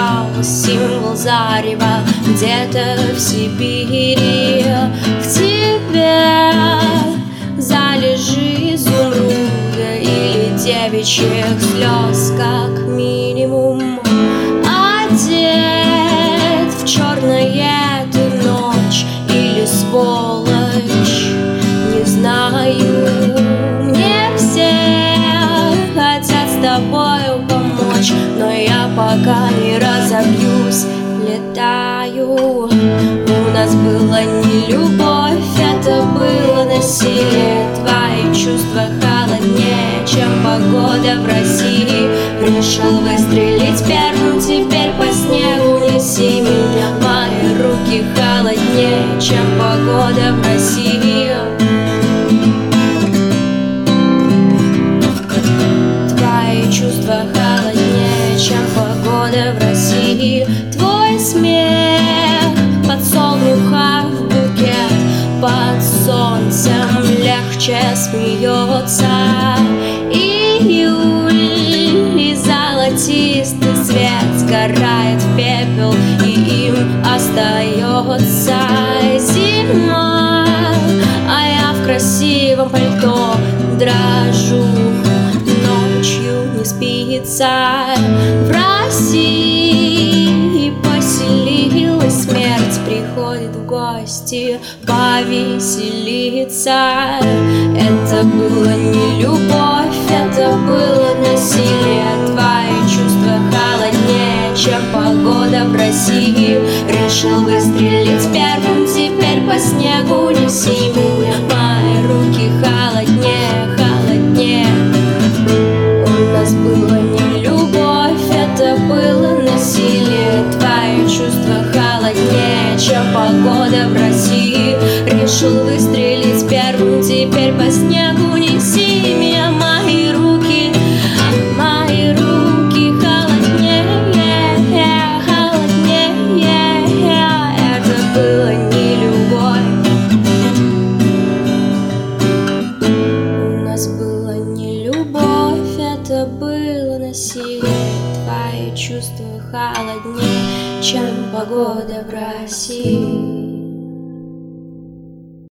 лежал символ зарева где-то в Сибири. В тебе залежи изумруда или девичьих слез как минимум. Одет в черное ты ночь или сволочь, не знаю. Мне все хотят с тобою помочь, но я пока не разобьюсь, летаю. У нас была не любовь, это было насилие. Твои чувства холоднее, чем погода в России. Решил выстрелить первым, теперь по снегу неси меня. Мои руки холоднее, чем погода в России. Твои чувства холоднее, чем погода в России. Твой смех подсолнуха в букет, под солнцем легче смеется июль, и золотистый свет сгорает в пепел, и им остается зима. А я в красивом пальто дрожу, ночью не спится. В России поселилась смерть, приходит в гости повеселиться. Это было не любовь, это было насилие. Твои чувства холоднее, чем погода в России. Решил выстрелить первым, теперь по снегу неси меня. Мои руки холоднее, холоднее. У нас было не любовь, это было насилие. Твои чувства холоднее, чем погода в России. Решил выстрелить первым, теперь по снегу неси меня. Мои руки холоднее, холоднее. Это было не любовь. У нас было не любовь, это было насилие. Твои чувства холоднее, чем погода в России.